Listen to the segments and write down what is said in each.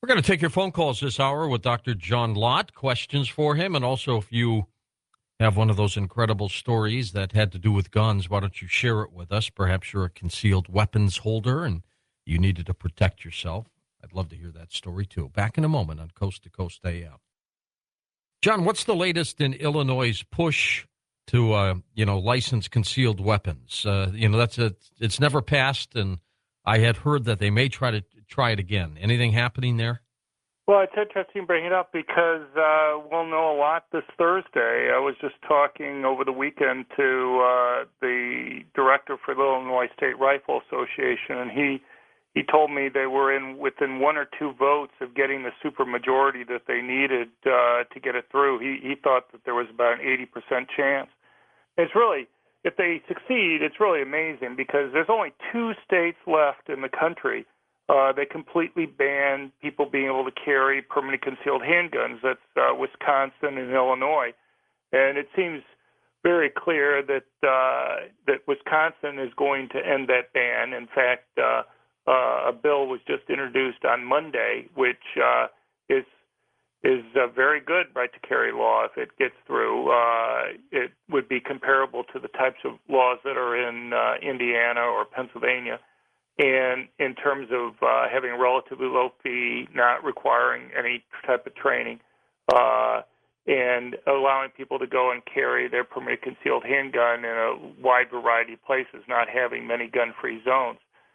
We're going to take your phone calls this hour with Dr. John Lott. Questions for him, and also if you have one of those incredible stories that had to do with guns, why don't you share it with us? Perhaps you're a concealed weapons holder and you needed to protect yourself. I'd love to hear that story, too. Back in a moment on Coast to Coast AM. John, what's the latest in Illinois' push to, license concealed weapons? It's never passed, and I had heard that they may try it again. Anything happening there? Well, it's interesting bringing it up because we'll know a lot this Thursday. I was just talking over the weekend to the director for the Illinois State Rifle Association, and he told me they were within one or two votes of getting the supermajority that they needed to get it through. He thought that there was about an 80% chance. It's really, if they succeed, it's really amazing because there's only two states left in the country that completely ban people being able to carry permanent concealed handguns. That's Wisconsin and Illinois. And it seems very clear that that Wisconsin is going to end that ban. In fact, a bill was just introduced on Monday, which is a very good right to carry law if it gets through. It would be comparable to the types of laws that are in Indiana or Pennsylvania. And in terms of having a relatively low fee, not requiring any type of training, and allowing people to go and carry their permitted concealed handgun in a wide variety of places, not having many gun-free zones.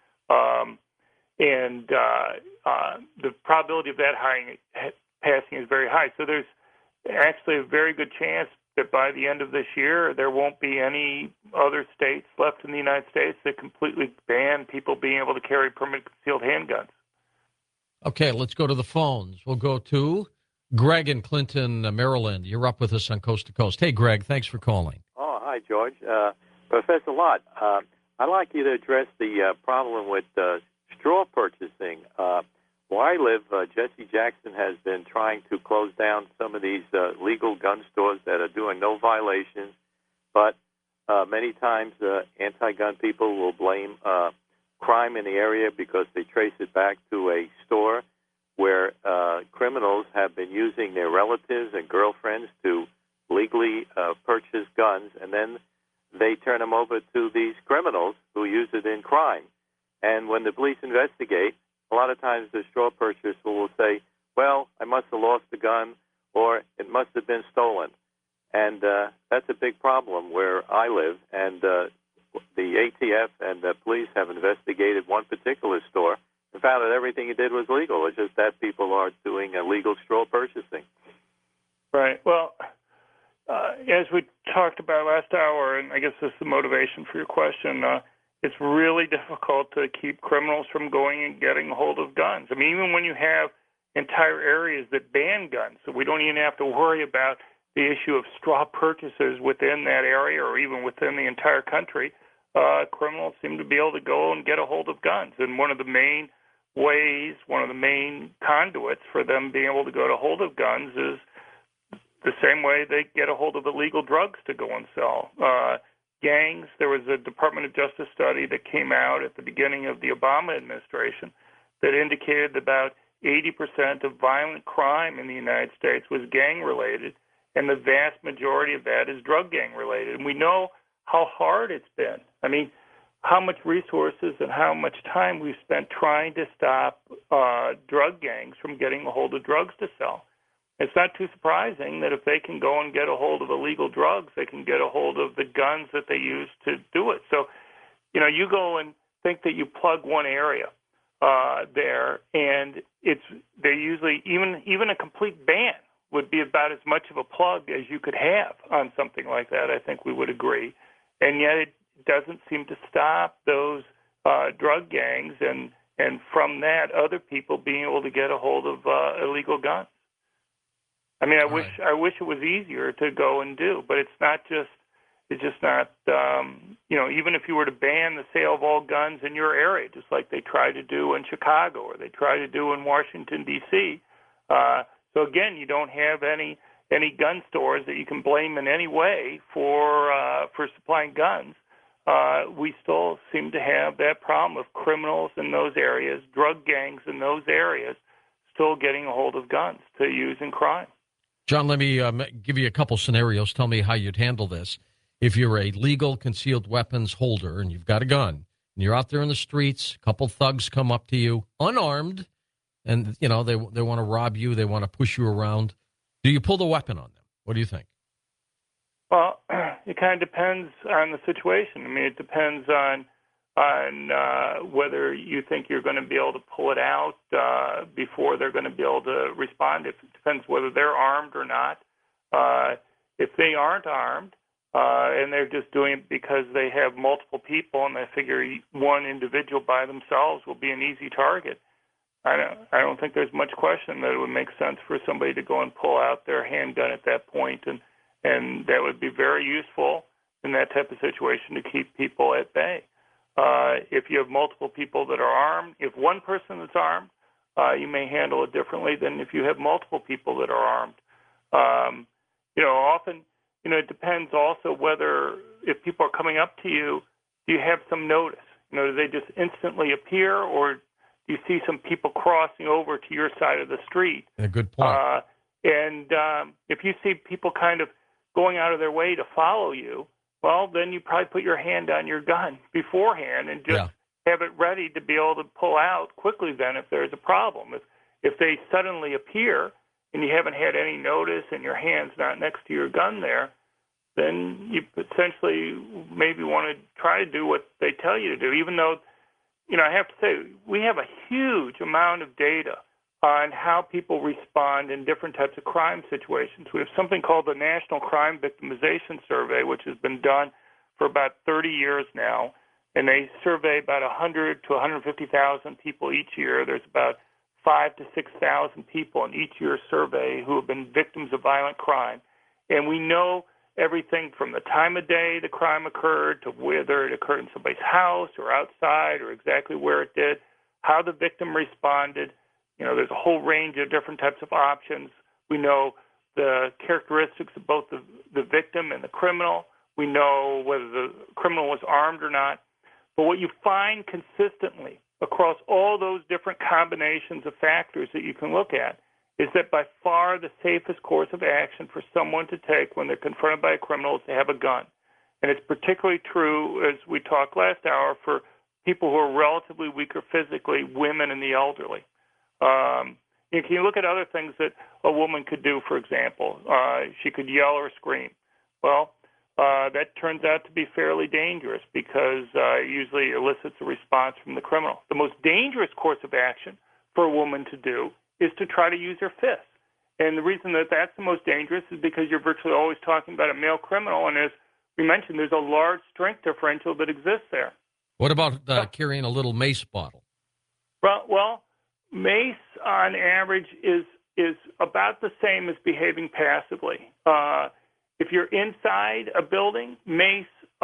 The probability of that passing is very high. So there's actually a very good chance that by the end of this year, there won't be any other states left in the United States that completely ban people being able to carry permanent concealed handguns. Okay, let's go to the phones. We'll go to Greg in Clinton, Maryland. You're up with us on Coast to Coast. Hey, Greg, thanks for calling. Oh, hi, George. Professor Lott, I'd like you to address the problem with straw purchasing. Where I live, Jesse Jackson has been trying to close down some of these legal gun stores that are doing no violations, but many times anti-gun people will blame crime in the area because they trace it back to a store where criminals have been using their relatives and girlfriends to legally purchase guns, and then they turn them over to these criminals who use it in crime. And when the police investigate, a lot of times the straw purchaser will say, well, I must have lost the gun or it must have been stolen. And that's a big problem where I live. And the ATF and the police have investigated one particular store and found that everything he did was legal. It's just that people are doing illegal straw purchasing. Right. Well, as we talked about last hour, and I guess this is the motivation for your question, it's really difficult to keep criminals from going and getting a hold of guns. I mean, even when you have entire areas that ban guns, so we don't even have to worry about the issue of straw purchases within that area or even within the entire country, criminals seem to be able to go and get a hold of guns. And one of the main ways, one of the main conduits for them being able to go to hold of guns is the same way they get a hold of illegal drugs to go and sell. Gangs, there was a Department of Justice study that came out at the beginning of the Obama administration that indicated that about 80% of violent crime in the United States was gang-related, and the vast majority of that is drug gang-related. And we know how hard it's been. I mean, how much resources and how much time we've spent trying to stop drug gangs from getting a hold of drugs to sell. It's not too surprising that if they can go and get a hold of illegal drugs, they can get a hold of the guns that they use to do it. So, you go and think that you plug one area there, and they usually, even a complete ban would be about as much of a plug as you could have on something like that. I think we would agree. And yet it doesn't seem to stop those drug gangs and from that, other people being able to get a hold of illegal guns. I mean, I wish it was easier to go and do, but it's just not, even if you were to ban the sale of all guns in your area, just like they try to do in Chicago or they try to do in Washington, D.C. So again, you don't have any gun stores that you can blame in any way for supplying guns. We still seem to have that problem of criminals in those areas, drug gangs in those areas, still getting a hold of guns to use in crime. John, let me give you a couple scenarios. Tell me how you'd handle this. If you're a legal concealed weapons holder and you've got a gun and you're out there in the streets, a couple thugs come up to you unarmed and, you know, they want to rob you. They want to push you around. Do you pull the weapon on them? What do you think? Well, it kind of depends on the situation. I mean, it depends on whether you think you're going to be able to pull it out before they're going to be able to respond. It depends whether they're armed or not. If they aren't armed and they're just doing it because they have multiple people and they figure one individual by themselves will be an easy target, I don't think there's much question that it would make sense for somebody to go and pull out their handgun at that point, and that would be very useful in that type of situation to keep people at bay. If you have multiple people that are armed, if one person is armed, you may handle it differently than if you have multiple people that are armed. Often, it depends also whether if people are coming up to you, do you have some notice? Do they just instantly appear, or do you see some people crossing over to your side of the street? A good point. If you see people kind of going out of their way to follow you, well, then you probably put your hand on your gun beforehand and just have it ready to be able to pull out quickly then if there's a problem. If they suddenly appear and you haven't had any notice and your hand's not next to your gun there, then you essentially maybe want to try to do what they tell you to do, even though, I have to say, we have a huge amount of data on how people respond in different types of crime situations. We have something called the National Crime Victimization Survey, which has been done for about 30 years now, and they survey about 100 to 150,000 people each year. There's about 5,000 to 6,000 people in each year's survey who have been victims of violent crime, and we know everything from the time of day the crime occurred to whether it occurred in somebody's house or outside or exactly where it did, how the victim responded. There's a whole range of different types of options. We know the characteristics of both the victim and the criminal. We know whether the criminal was armed or not. But what you find consistently across all those different combinations of factors that you can look at is that by far the safest course of action for someone to take when they're confronted by a criminal is to have a gun. And it's particularly true, as we talked last hour, for people who are relatively weaker physically, women and the elderly. You can look at other things that a woman could do, for example. She could yell or scream. Well, that turns out to be fairly dangerous because it usually elicits a response from the criminal. The most dangerous course of action for a woman to do is to try to use her fists. And the reason that that's the most dangerous is because you're virtually always talking about a male criminal, and as we mentioned, there's a large strength differential that exists there. What about carrying a little mace bottle? Well, mace on average is about the same as behaving passively. If you're inside a building, mace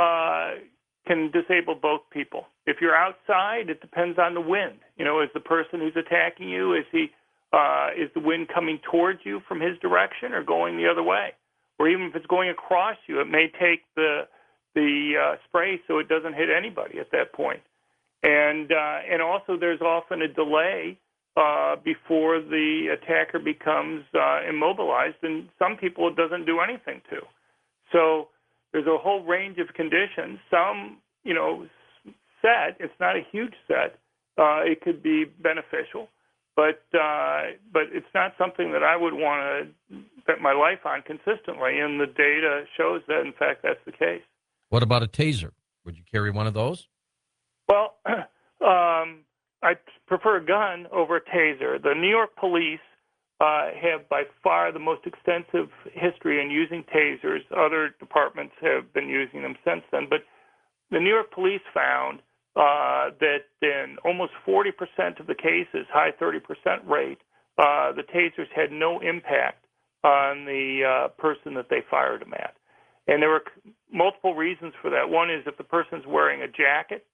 can disable both people. If you're outside, it depends on the wind. Is the person who's attacking you, is the wind coming towards you from his direction or going the other way? Or even if it's going across you, it may take the spray so it doesn't hit anybody at that point. And also there's often a delay before the attacker becomes immobilized, and some people it doesn't do anything to. So there's a whole range of conditions. Some, set, it's not a huge set. It could be beneficial, but it's not something that I would want to bet my life on consistently, and the data shows that, in fact, that's the case. What about a taser? Would you carry one of those? Well, I prefer a gun over a taser. The New York police have by far the most extensive history in using tasers. Other departments have been using them since then. But the New York police found that in almost 40% of the cases, high 30% rate, the tasers had no impact on the person that they fired them at. And there were multiple reasons for that. One is if the person's wearing a jacket,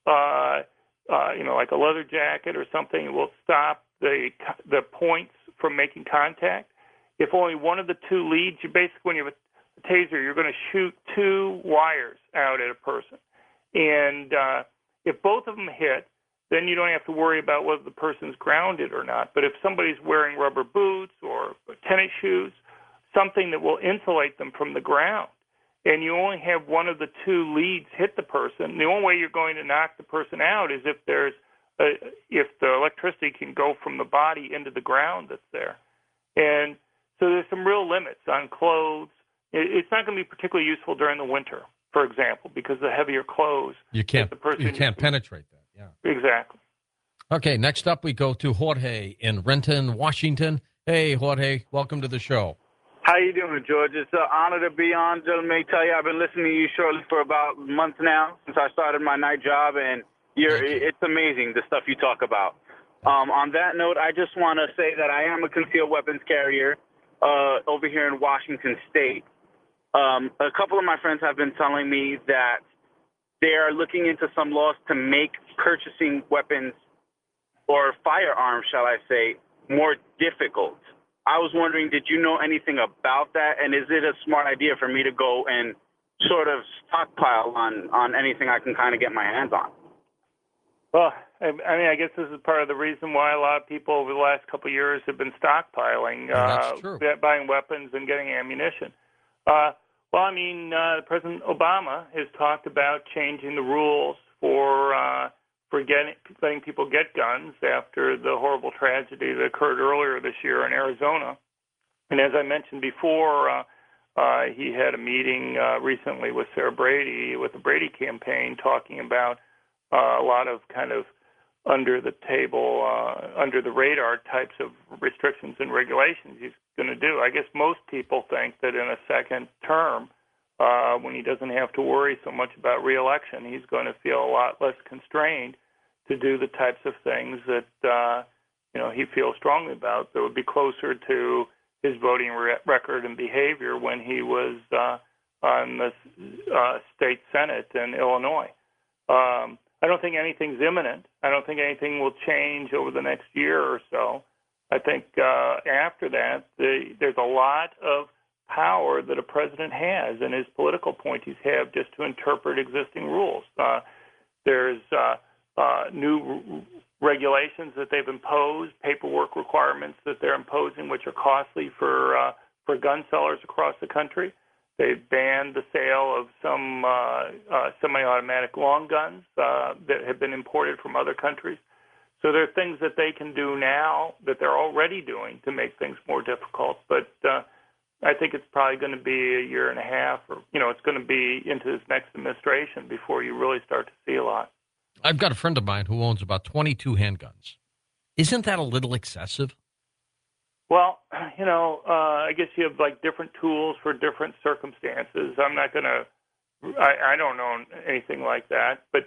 like a leather jacket or something, it will stop the points from making contact. If only one of the two leads, when you have a taser, you're going to shoot two wires out at a person. And if both of them hit, then you don't have to worry about whether the person's grounded or not. But if somebody's wearing rubber boots or tennis shoes, something that will insulate them from the ground, and you only have one of the two leads hit the person, the only way you're going to knock the person out is if the electricity can go from the body into the ground that's there. And so there's some real limits on clothes. It's not going to be particularly useful during the winter, for example, because the heavier clothes. You can't penetrate that. Yeah. Exactly. Okay, next up we go to Jorge in Renton, Washington. Hey, Jorge, welcome to the show. How you doing, George? It's an honor to be on. Let me tell you, I've been listening to you shortly for about a month now since I started my night job, and it's amazing the stuff you talk about. On that note, I just want to say that I am a concealed weapons carrier over here in Washington State. A couple of my friends have been telling me that they are looking into some laws to make purchasing weapons or firearms, shall I say, more difficult. I was wondering, did you know anything about that? And is it a smart idea for me to go and sort of stockpile on anything I can kind of get my hands on? Well, I mean, I guess this is part of the reason why a lot of people over the last couple of years have been stockpiling, that's true. Buying weapons and getting ammunition. Well, I mean, President Obama has talked about changing the rules for letting people get guns after the horrible tragedy that occurred earlier this year in Arizona. And as I mentioned before, he had a meeting recently with Sarah Brady, with the Brady campaign, talking about a lot of kind of under the table, under the radar types of restrictions and regulations he's going to do. I guess most people think that in a second term, when he doesn't have to worry so much about re-election, he's going to feel a lot less constrained to do the types of things that he feels strongly about that would be closer to his voting record and behavior when he was on the state senate in Illinois. I don't think anything's imminent. I don't think anything will change over the next year or so. I think after that, there's a lot of power that a president has, and his political appointees have, just to interpret existing rules. There's new regulations that they've imposed, paperwork requirements that they're imposing, which are costly for gun sellers across the country. They've banned the sale of some semi-automatic long guns that have been imported from other countries. So there are things that they can do now that they're already doing to make things more difficult. But I think it's probably going to be a year and a half, or it's going to be into this next administration before you really start to see a lot. I've got a friend of mine who owns about 22 handguns. Isn't that a little excessive? Well, I guess you have like different tools for different circumstances. I'm not going to, I don't know anything like that. But,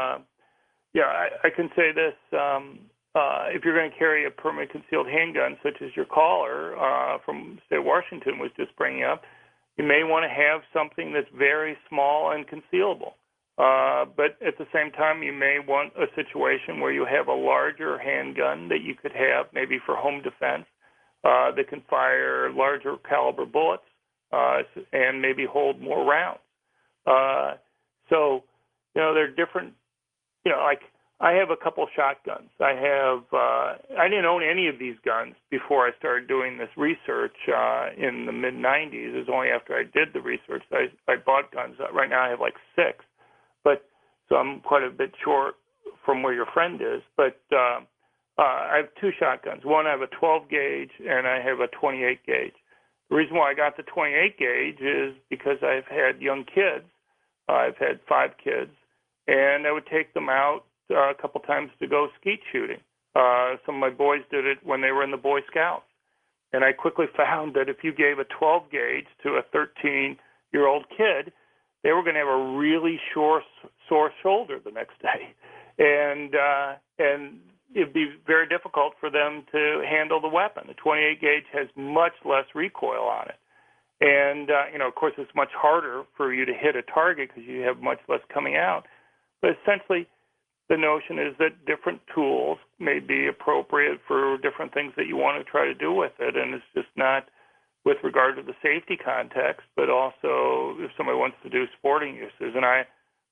I can say this. If you're going to carry a permanent concealed handgun, such as your caller from the state of Washington was just bringing up, you may want to have something that's very small and concealable. But at the same time, you may want a situation where you have a larger handgun that you could have maybe for home defense that can fire larger caliber bullets and maybe hold more rounds. So, there are different, like I have a couple shotguns. I didn't own any of these guns before I started doing this research in the mid-'90s. It was only after I did the research that I bought guns. Right now I have like 6. So I'm quite a bit short from where your friend is. But I have 2 shotguns. One, I have a 12 gauge, and I have a 28 gauge. The reason why I got the 28 gauge is because I've had young kids. I've had 5 kids, and I would take them out a couple times to go skeet shooting. Some of my boys did it when they were in the Boy Scouts. And I quickly found that if you gave a 12 gauge to a 13-year-old kid, they were going to have a really sore shoulder the next day. And it'd be very difficult for them to handle the weapon. The 28 gauge has much less recoil on it. And, of course, it's much harder for you to hit a target because you have much less coming out. But essentially, the notion is that different tools may be appropriate for different things that you want to try to do with it. And it's just not with regard to the safety context, but also if somebody wants to do sporting uses. And I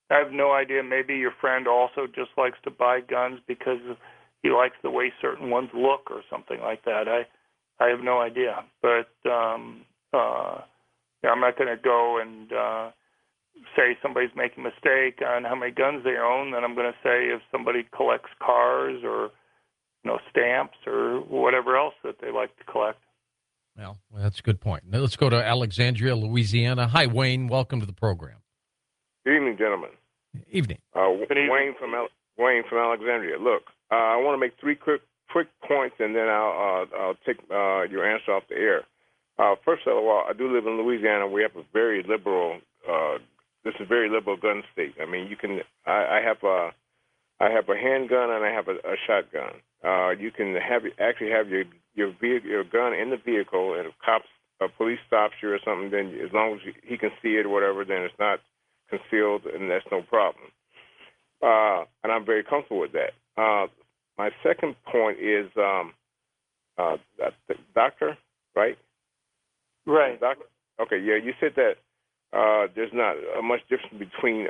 I have no idea. Maybe your friend also just likes to buy guns because he likes the way certain ones look or something like that. I have no idea. But yeah, I'm not going to go and say somebody's making a mistake on how many guns they own. Then I'm going to say if somebody collects cars or stamps or whatever else that they like to collect. Well, that's a good point. Now let's go to Alexandria, Louisiana. Hi, Wayne. Welcome to the program. Good evening, gentlemen. Evening. Good evening. Wayne from Alexandria. Look, I want to make three quick points, and then I'll take your answer off the air. First of all, I do live in Louisiana. We have a very liberal. This is a very liberal gun state. I mean, you can. I have a handgun and I have a shotgun. You can actually have your gun in the vehicle, and if police stops you or something, then as long as he can see it or whatever, then it's not concealed, and that's no problem. And I'm very comfortable with that. My second point is the doctor, right? Right. Doctor. Okay, yeah, you said that there's not much difference between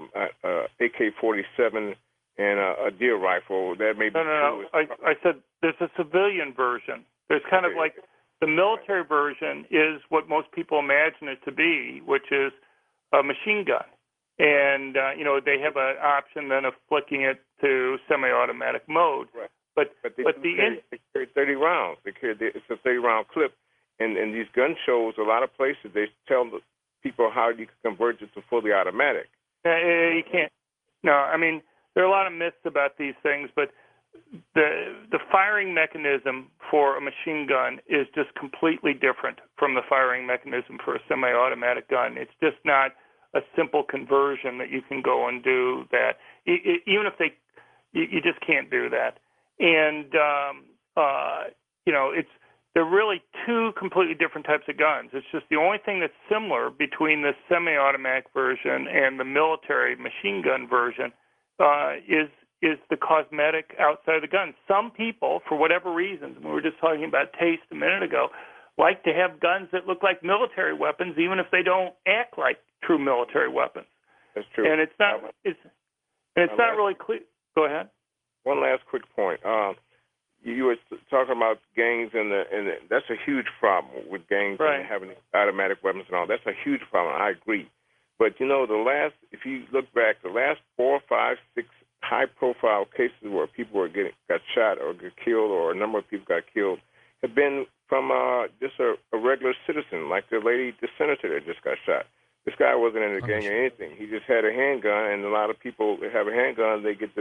AK-47 and a deer rifle. That may be No. I said there's a civilian version. There's kind of like the military version is what most people imagine it to be, which is a machine gun. And, they have an option then of flicking it to semi-automatic mode. Right. But they carry 30 rounds. It's a 30-round clip. And in these gun shows, a lot of places, they tell the people how you can convert it to fully automatic. You can't. No, I mean, there are a lot of myths about these things, but the firing mechanism for a machine gun is just completely different from the firing mechanism for a semi-automatic gun. It's just not a simple conversion that you can go and do that. Even if you just can't do that. And, they're really two completely different types of guns. It's just the only thing that's similar between the semi-automatic version and the military machine gun version is the cosmetic outside of the gun. Some people, for whatever reasons, we were just talking about taste a minute ago, like to have guns that look like military weapons, even if they don't act like true military weapons. That's true. And it's not really clear. Go ahead. One last quick point. You were talking about gangs, and that's a huge problem with gangs and having automatic weapons and all. That's a huge problem. I agree. But, if you look back, the last 4, 5, 6 high-profile cases where people got shot or got killed, or a number of people got killed, have been from just a regular citizen, like the senator that just got shot. This guy wasn't in a gang or anything. He just had a handgun, and a lot of people that have a handgun,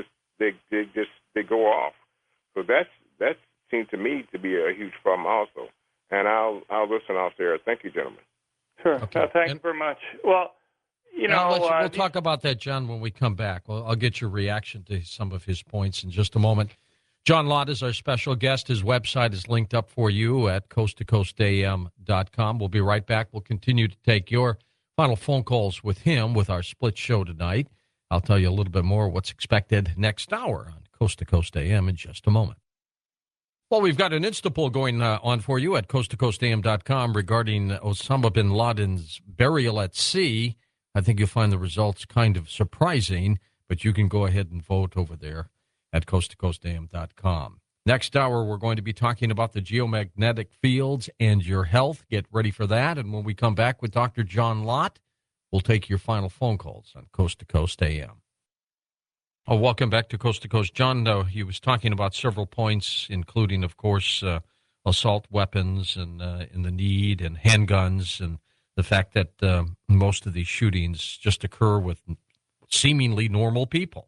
they go off. So that seemed to me to be a huge problem also. And I'll listen off there. Thank you, gentlemen. Sure. Okay. Thank you very much. Well, we'll talk about that, John, when we come back. I'll get your reaction to some of his points in just a moment. John Lott is our special guest. His website is linked up for you at coasttocoastam.com. We'll be right back. We'll continue to take your final phone calls with him with our split show tonight. I'll tell you a little bit more what's expected next hour on Coast to Coast AM in just a moment. Well, we've got an Instapoll going on for you at coasttocoastam.com regarding Osama bin Laden's burial at sea. I think you'll find the results kind of surprising, but you can go ahead and vote over there at coasttocoastam.com. Next hour, we're going to be talking about the geomagnetic fields and your health. Get ready for that. And when we come back with Dr. John Lott, we'll take your final phone calls on Coast to Coast AM. Oh, welcome back to Coast to Coast. John, he was talking about several points, including, of course, assault weapons and in the need and handguns, and the fact that most of these shootings just occur with seemingly normal people.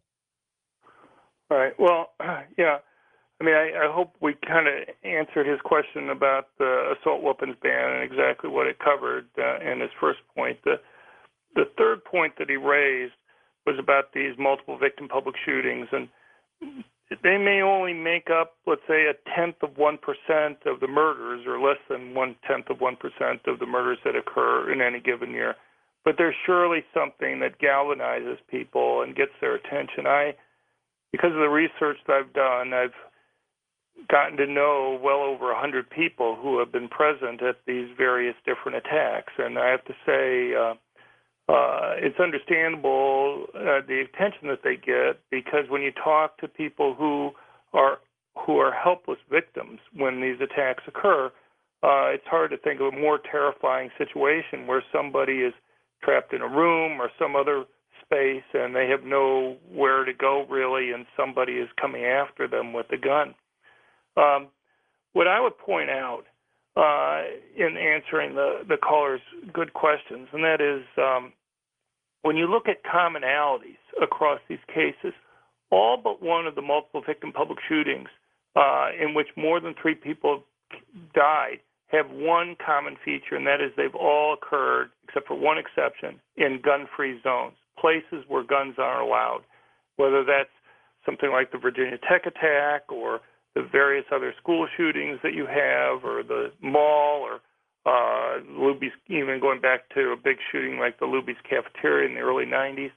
All right. Well, yeah. I mean, I hope we kind of answered his question about the assault weapons ban and exactly what it covered in his first point. The third point that he raised was about these multiple victim public shootings, and they may only make up, let's say, 1/10 of 1% of the murders, or less than 1/10 of 1% of the murders that occur in any given year. But there's surely something that galvanizes people and gets their attention. Because of the research that I've done, I've gotten to know well over 100 people who have been present at these various different attacks. And I have to say, it's understandable the attention that they get, because when you talk to people who are helpless victims when these attacks occur, it's hard to think of a more terrifying situation where somebody is trapped in a room or some other space and they have nowhere to go really, and somebody is coming after them with a gun. What I would point out in answering the caller's good questions, and that is when you look at commonalities across these cases, all but one of the multiple victim public shootings in which more than 3 people died have one common feature, and that is they've all occurred, except for one exception, in gun-free zones, places where guns aren't allowed, whether that's something like the Virginia Tech attack or the various other school shootings that you have, or the mall, or Luby's, even going back to a big shooting like the Luby's cafeteria in the early 90s.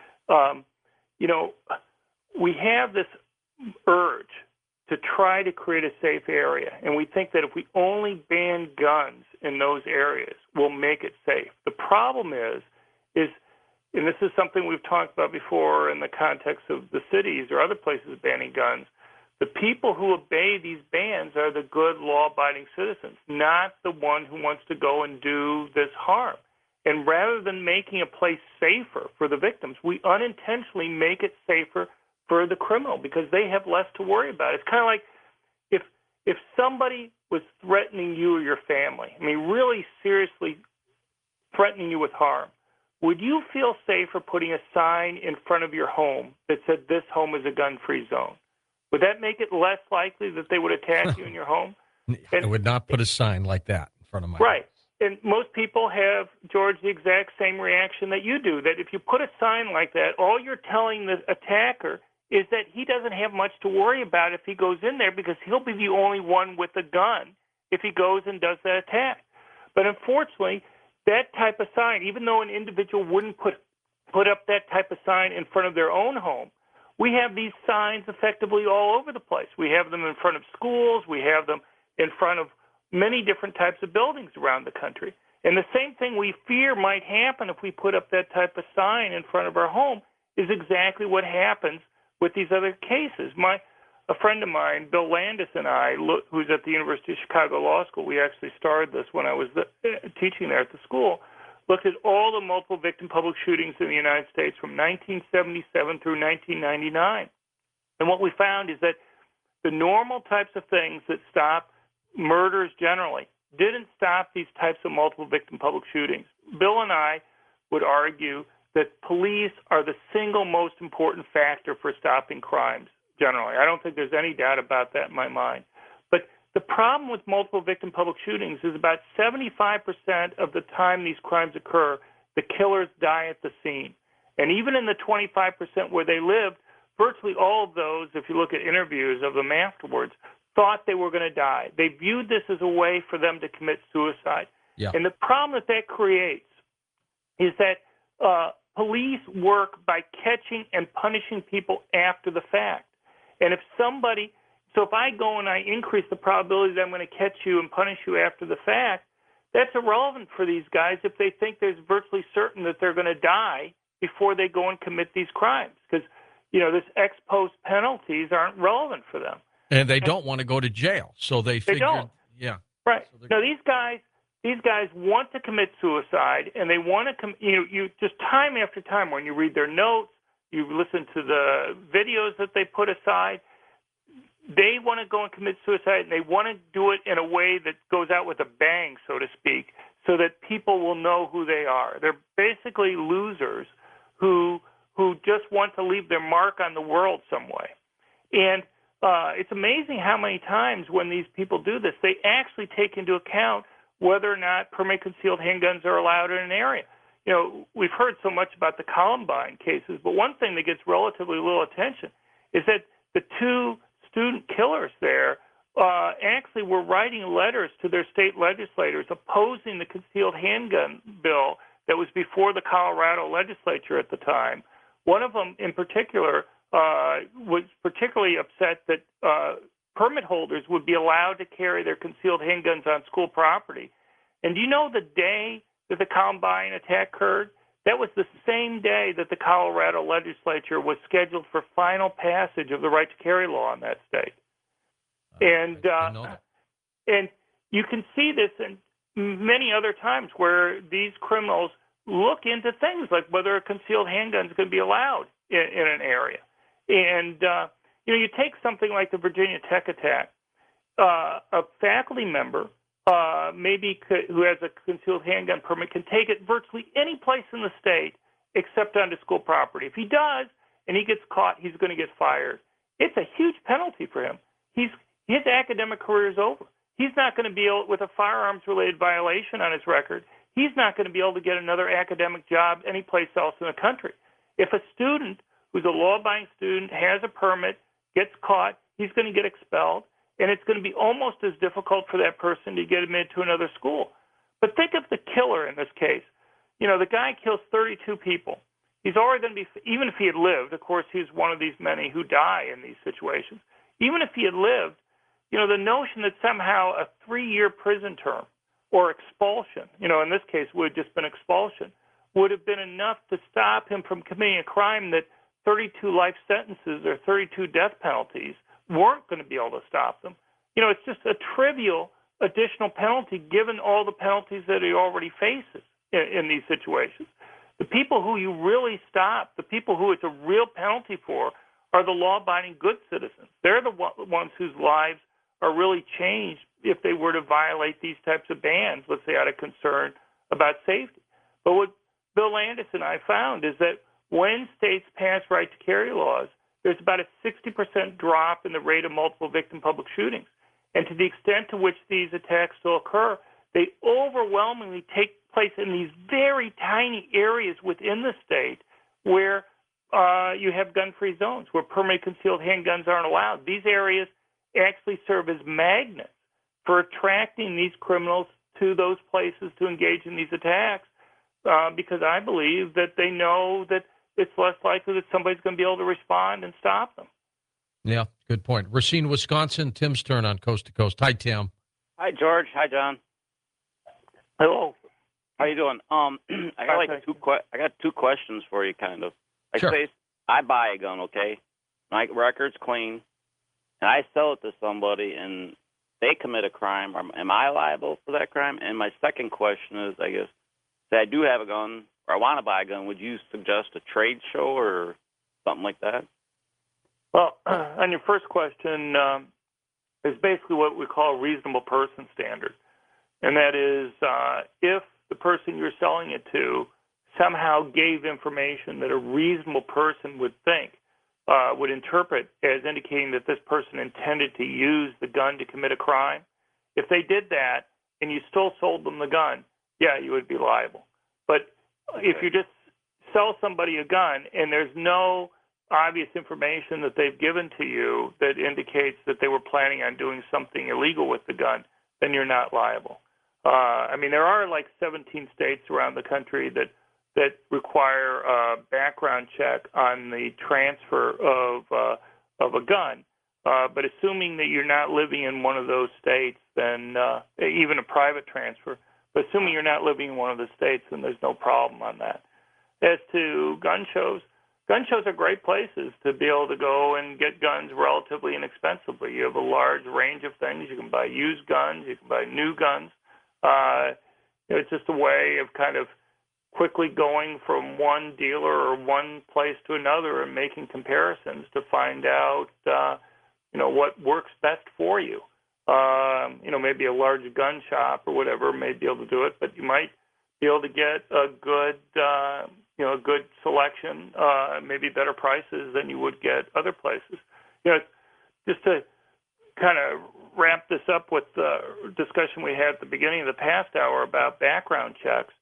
We have this urge to try to create a safe area, and we think that if we only ban guns in those areas, we'll make it safe. The problem is, and this is something we've talked about before in the context of the cities or other places banning guns, the people who obey these bans are the good, law-abiding citizens, not the one who wants to go and do this harm. And rather than making a place safer for the victims, we unintentionally make it safer for the criminal because they have less to worry about. It's kind of like if somebody was threatening you or your family, really seriously threatening you with harm, would you feel safer putting a sign in front of your home that said, "This home is a gun-free zone"? Would that make it less likely that they would attack you in your home? I would not put a sign like that in front of my right. house. And most people have, George, the exact same reaction that you do, that if you put a sign like that, all you're telling the attacker is that he doesn't have much to worry about if he goes in there, because he'll be the only one with a gun if he goes and does that attack. But unfortunately, that type of sign, even though an individual wouldn't put up that type of sign in front of their own home, we have these signs effectively all over the place. We have them in front of schools. We have them in front of many different types of buildings around the country. And the same thing we fear might happen if we put up that type of sign in front of our home is exactly what happens with these other cases. A friend of mine, Bill Landis, and I, who's at the University of Chicago Law School, we actually started this when I was teaching there at the school, looked at all the multiple victim public shootings in the United States from 1977 through 1999. And what we found is that the normal types of things that stop murders generally didn't stop these types of multiple victim public shootings. Bill and I would argue that police are the single most important factor for stopping crimes generally. I don't think there's any doubt about that in my mind. But the problem with multiple victim public shootings is about 75% of the time these crimes occur, the killers die at the scene. And even in the 25% where they lived, virtually all of those, if you look at interviews of them afterwards, thought they were going to die. They viewed this as a way for them to commit suicide. Yeah. And the problem that creates is that police work by catching and punishing people after the fact. And if I go and I increase the probability that I'm going to catch you and punish you after the fact, that's irrelevant for these guys if they think there's virtually certain that they're going to die before they go and commit these crimes. Because, this ex post penalties aren't relevant for them. And they don't want to go to jail, so they figure. Don't. Yeah. Right. So now, these guys want to commit suicide, and they want to you just time after time when you read their notes, you listen to the videos that they put aside, they want to go and commit suicide, and they want to do it in a way that goes out with a bang, so to speak, so that people will know who they are. They're basically losers who just want to leave their mark on the world some way. And it's amazing how many times when these people do this, they actually take into account whether or not permanent concealed handguns are allowed in an area. We've heard so much about the Columbine cases, but one thing that gets relatively little attention is that the 2 student killers there actually were writing letters to their state legislators opposing the concealed handgun bill that was before the Colorado legislature at the time. One of them in particular was particularly upset that permit holders would be allowed to carry their concealed handguns on school property. And do you know the day that the Columbine attack occurred? That was the same day that the Colorado legislature was scheduled for final passage of the right to carry law in that state. And you can see this in many other times where these criminals look into things like whether a concealed handgun is going to be allowed in an area. And, you take something like the Virginia Tech attack, a faculty member who has a concealed handgun permit can take it virtually any place in the state except onto school property. If he does and he gets caught, he's going to get fired. It's a huge penalty for him. His academic career is over. He's not going to be able, with a firearms-related violation on his record, he's not going to be able to get another academic job anyplace else in the country. If a student who's a law-abiding student has a permit, gets caught, he's going to get expelled, and it's going to be almost as difficult for that person to get admitted to another school. But think of the killer in this case. The guy kills 32 people. He's already going to be, even if he had lived, of course, he's one of these many who die in these situations. Even if he had lived, the notion that somehow a 3-year prison term or expulsion, in this case would have just been expulsion, would have been enough to stop him from committing a crime that 32 life sentences or 32 death penalties weren't going to be able to stop them. It's just a trivial additional penalty given all the penalties that he already faces in these situations. The people who you really stop, the people who it's a real penalty for, are the law-abiding good citizens. They're the ones whose lives are really changed if they were to violate these types of bans, let's say out of concern about safety. But what Bill Landis and I found is that when states pass right to carry laws, there's about a 60% drop in the rate of multiple victim public shootings. And to the extent to which these attacks still occur, they overwhelmingly take place in these very tiny areas within the state where you have gun-free zones, where permanent concealed handguns aren't allowed. These areas actually serve as magnets for attracting these criminals to those places to engage in these attacks because I believe that they know that it's less likely that somebody's going to be able to respond and stop them. Yeah, good point. Racine, Wisconsin. Tim's turn on Coast to Coast. Hi, Tim. Hi, George. Hi, John. Hello. How you doing? I got two questions for you, kind of. Sure. Say I buy a gun, okay? My record's clean, and I sell it to somebody, and they commit a crime. Am I liable for that crime? And my second question is, I guess, say I do have a gun, or I want to buy a gun, would you suggest a trade show or something like that? Well, on your first question, is basically what we call a reasonable person standard. And that is if the person you're selling it to somehow gave information that a reasonable person would think, would interpret as indicating that this person intended to use the gun to commit a crime, if they did that and you still sold them the gun, yeah, you would be liable. But if you just sell somebody a gun and there's no obvious information that they've given to you that indicates that they were planning on doing something illegal with the gun, then you're not liable. There are like 17 states around the country that require a background check on the transfer of a gun. But assuming that you're not living in one of those states, then even a private transfer, but assuming you're not living in one of the states, then there's no problem on that. As to gun shows are great places to be able to go and get guns relatively inexpensively. You have a large range of things. You can buy used guns. You can buy new guns. It's just a way of kind of quickly going from one dealer or one place to another and making comparisons to find out, what works best for you. Maybe a large gun shop or whatever may be able to do it, but you might be able to get a good, a good selection, maybe better prices than you would get other places. Just to kind of wrap this up with the discussion we had at the beginning of the past hour about background checks,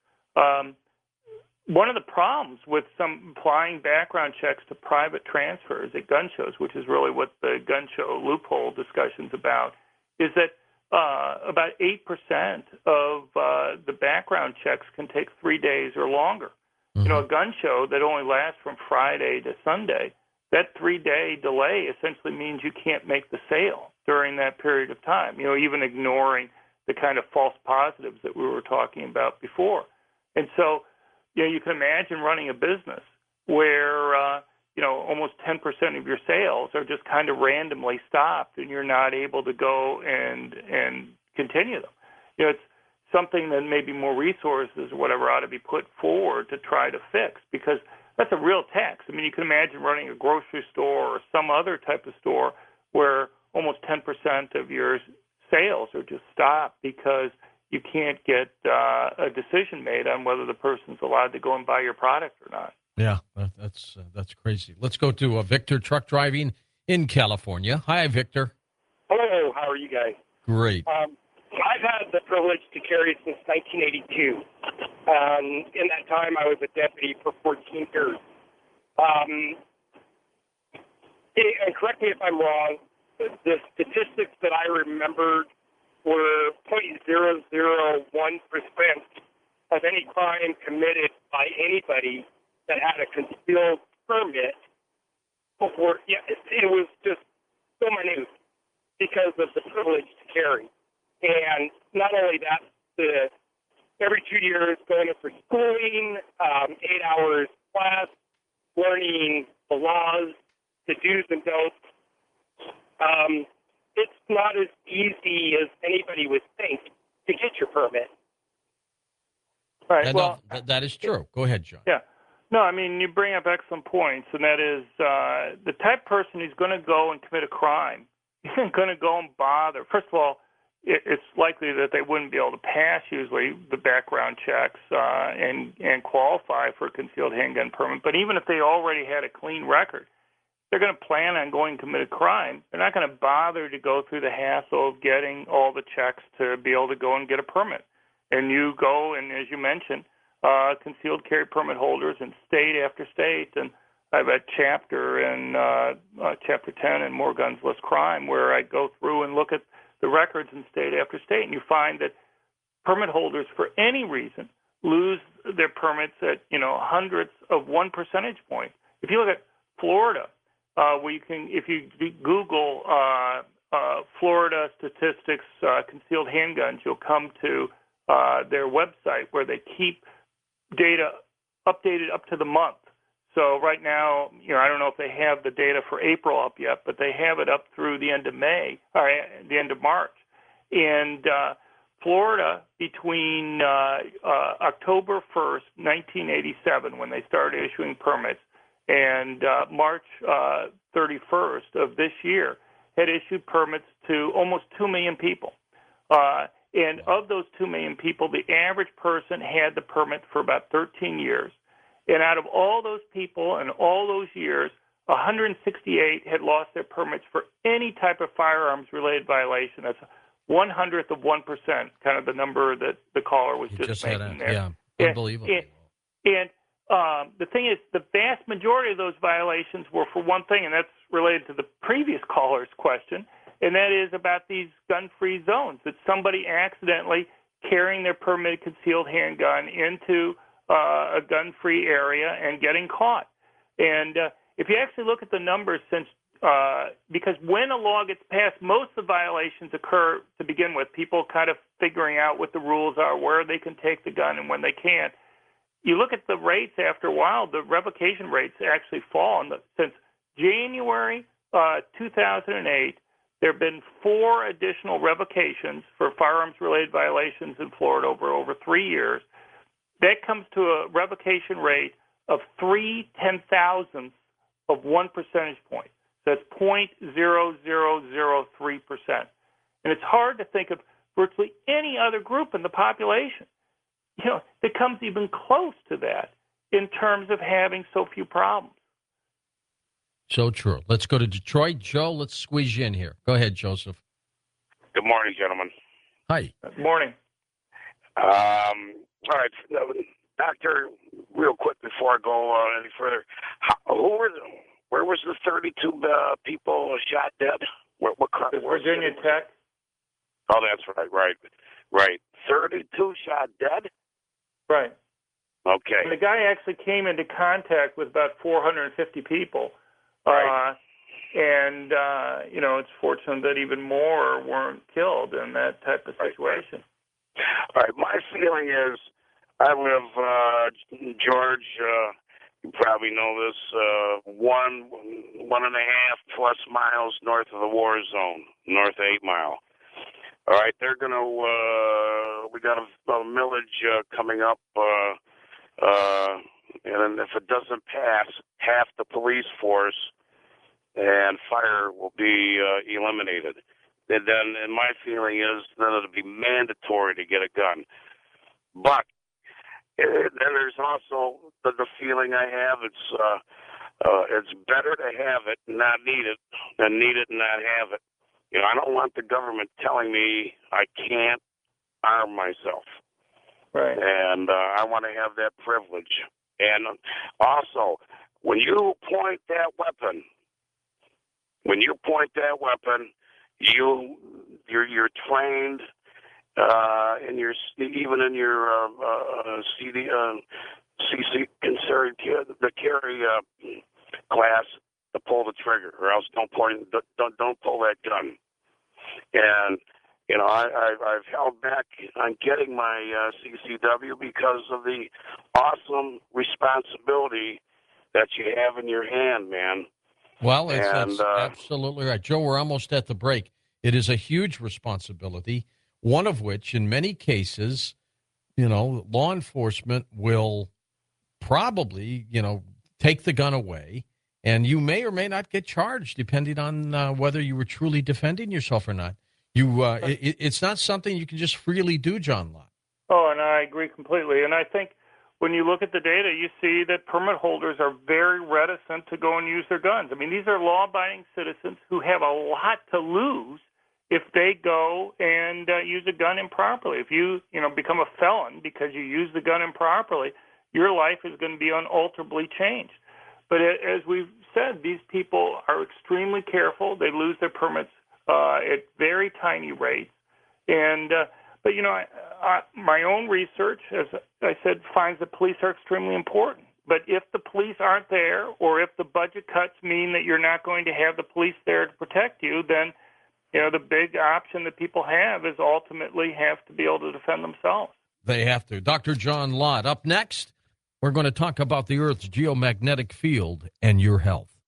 one of the problems with some applying background checks to private transfers at gun shows, which is really what the gun show loophole discussion's about, is that about 8% of the background checks can take 3 days or longer. Mm-hmm. A gun show that only lasts from Friday to Sunday, that 3-day delay essentially means you can't make the sale during that period of time, even ignoring the kind of false positives that we were talking about before. And so you can imagine running a business where almost 10% of your sales are just kind of randomly stopped, and you're not able to go and continue them. It's something that maybe more resources or whatever ought to be put forward to try to fix, because that's a real tax. I mean, you can imagine running a grocery store or some other type of store where almost 10% of your sales are just stopped because you can't get a decision made on whether the person's allowed to go and buy your product or not. Yeah, that's crazy. Let's go to Victor, truck driving in California. Hi, Victor. Hello, how are you guys? Great. I've had the privilege to carry since 1982. In that time, I was a deputy for 14 years. And correct me if I'm wrong, the statistics that I remembered were 0.001% of any crime committed by anybody that had a concealed permit. It was just so minute because of the privilege to carry. And not only that, every 2 years going up for schooling, 8 hours class, learning the laws, the do's and don'ts. It's not as easy as anybody would think to get your permit. Right. And well, that is true. Go ahead, John. Yeah. No, I mean, you bring up excellent points, and that is the type of person who's going to go and commit a crime isn't going to go and bother. First of all, it's likely that they wouldn't be able to pass usually the background checks and qualify for a concealed handgun permit. But even if they already had a clean record, they're going to plan on going to commit a crime. They're not going to bother to go through the hassle of getting all the checks to be able to go and get a permit. And you go, and as you mentioned, concealed carry permit holders in state after state, and I have a chapter in Chapter 10 in More Guns, Less Crime, where I go through and look at the records in state after state, and you find that permit holders, for any reason, lose their permits at hundredths of 1 percentage point. If you look at Florida, where you can, if you Google Florida statistics, concealed handguns, you'll come to their website where they keep data updated up to the month. So right now, I don't know if they have the data for April up yet, but they have it up through the end of May, or the end of March. And Florida, between October 1st, 1987, when they started issuing permits, and March 31st of this year, had issued permits to almost 2 million people. And of those 2 million people, the average person had the permit for about 13 years. And out of all those people and all those years, 168 had lost their permits for any type of firearms-related violation. That's 1/100 of 1%, kind of the number that the caller was just making there. Yeah, unbelievable. And the thing is, the vast majority of those violations were for one thing, and that's related to the previous caller's question, and that is about these gun-free zones, that somebody accidentally carrying their permitted concealed handgun into a gun-free area and getting caught. And if you actually look at the numbers since, because when a law gets passed, most of the violations occur to begin with, people kind of figuring out what the rules are, where they can take the gun and when they can't. You look at the rates after a while, the revocation rates actually fall. And since January 2008, there have been 4 additional revocations for firearms-related violations in Florida over 3 years. That comes to a revocation rate of 0.003 of 1 percentage point. So that's 0.0003%. And it's hard to think of virtually any other group in the population, that comes even close to that in terms of having so few problems. So true. Let's go to Detroit. Joe, let's squeeze you in here. Go ahead, Joseph. Good morning, gentlemen. Hi. Good morning. All right, Doctor, real quick before I go any further, where was the 32 people shot dead? What crime? Virginia Tech. Oh, that's right. 32 shot dead? Right. Okay. And the guy actually came into contact with about 450 people. Right. And it's fortunate that even more weren't killed in that type of situation. All right. My feeling is I live, George, you probably know this, 1.5 plus miles north of the war zone, north of 8 Mile. All right, they're going to, we got a millage coming up, and if it doesn't pass, half the police force and fire will be eliminated. And then, and my feeling is then it'll be mandatory to get a gun. But then there's also the feeling I have it's better to have it and not need it than need it and not have it. You know, I don't want the government telling me I can't arm myself. Right. And I want to have that privilege. And also, when you point that weapon, you're trained in your even in your CC considered the carry class to pull the trigger, or else don't pull that gun. And you know, I've held back on getting my CCW because of the awesome responsibility that you have in your hand, man. Well, that's absolutely right. Joe, we're almost at the break. It is a huge responsibility, one of which, in many cases, you know, law enforcement will probably, you know, take the gun away, and you may or may not get charged, depending on whether you were truly defending yourself or not. It's not something you can just freely do, John Lott. Oh, and I agree completely. And I think when you look at the data, you see that permit holders are very reticent to go and use their guns. I mean, these are law-abiding citizens who have a lot to lose if they go and use a gun improperly. If you become a felon because you use the gun improperly, your life is going to be unalterably changed. But as we've said, these people are extremely careful. They lose their permits at very tiny rates. And but, you know, my own research, as I said, finds that police are extremely important. But if the police aren't there, or if the budget cuts mean that you're not going to have the police there to protect you, then, you know, the big option that people have is ultimately have to be able to defend themselves. They have to. Dr. John Lott. Up next, we're going to talk about the Earth's geomagnetic field and your health.